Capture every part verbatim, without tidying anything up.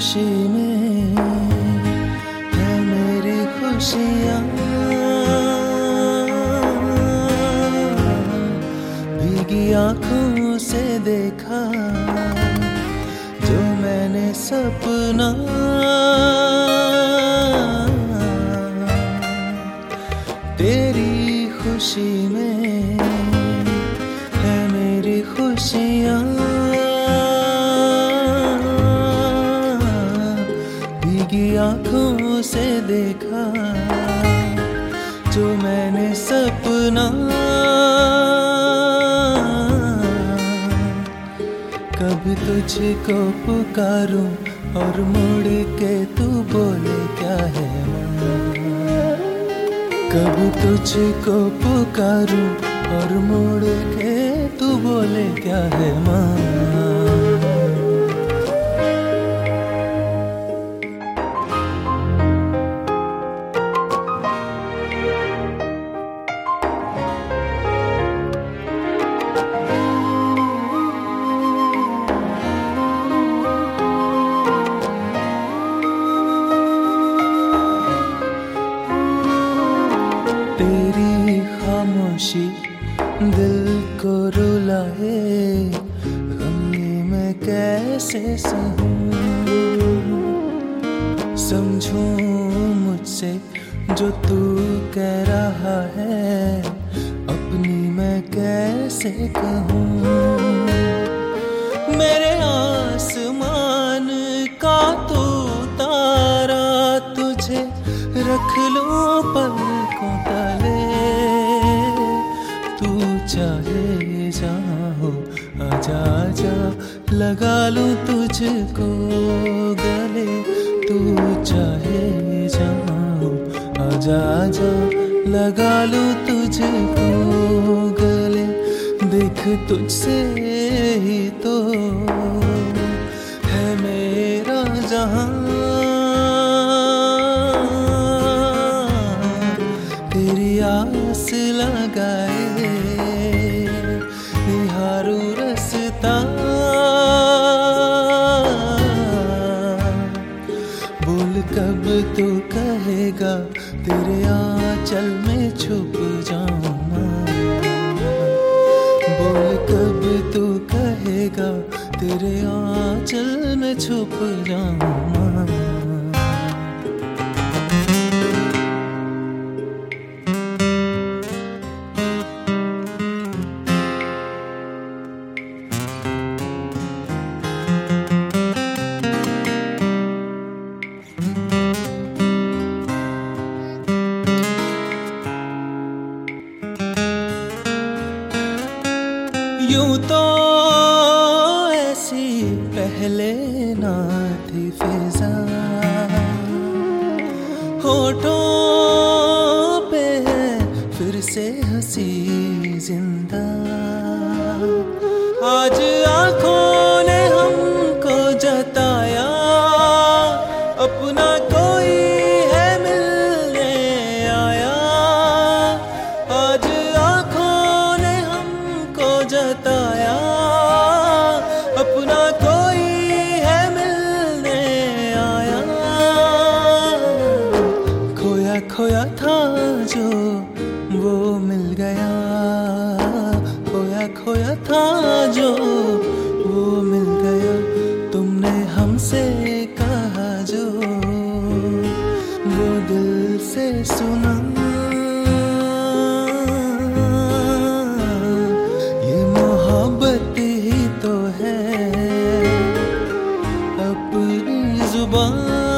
खुशी में है मेरी खुशियाँ। भीगी आँखों से देखा जो मैंने सपना, तेरी खुशी में है मेरी खुशियाँ। भीगी आँखों से देखा जो मैंने सपना। कभी तुझको पुकारूं और मुड़ के तू बोले क्या है माँ। कभी तुझको पुकारूं और मुड़ के तू बोले क्या है माँ। तेरी खामोशी दिल को रुलाए, गम ये मैं कैसे सहूं। समझूं मुझसे जो तू कह रहा है, अपनी मैं कैसे कहूँ। मेरे आसमान का तू तारा, तुझे रख लूं पलकों तले। तू चाहे जाओ आजा आजा, लगा लूं तुझको गले। तू चाहे जाओ आजा आजा, लगा लूं तुझको गले। देख तुझसे ही तो है मेरा जहां। तेरी आस लगाए निहारूं रास्ता। बोल कब तू कहेगा तेरे आंचल में छुप जाऊं मैं। बोल कब तू कहेगा तेरे आंचल में छुप जाऊं मैं। यूं तो ऐसी पहले ना थी फिजा, होठों पे है फिर से हंसी जिंदा। आज आँखों ने हमको जताया, अपना कोई है मिलने आया। आज आँखों ने हमको जताया, अपना कोई है मिलने आया। खोया खोया था जो वो मिल गया, खोया खोया था जो वो मिल गया। तुमने हमसे कहा जो वो दिल से सुना। ये मोहब्बत ही तो है अपनी जुबान।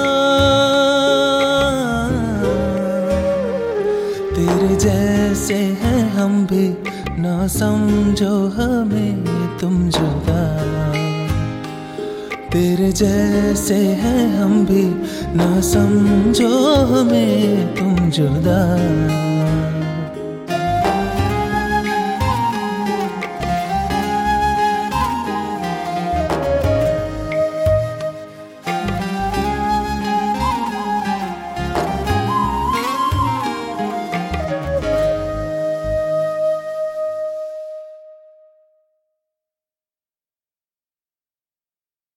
तेरे जैसे हैं हम भी, ना समझो हमें तुम जुदा। तेरे जैसे हैं हम भी, ना समझो हमें तुम जुदा।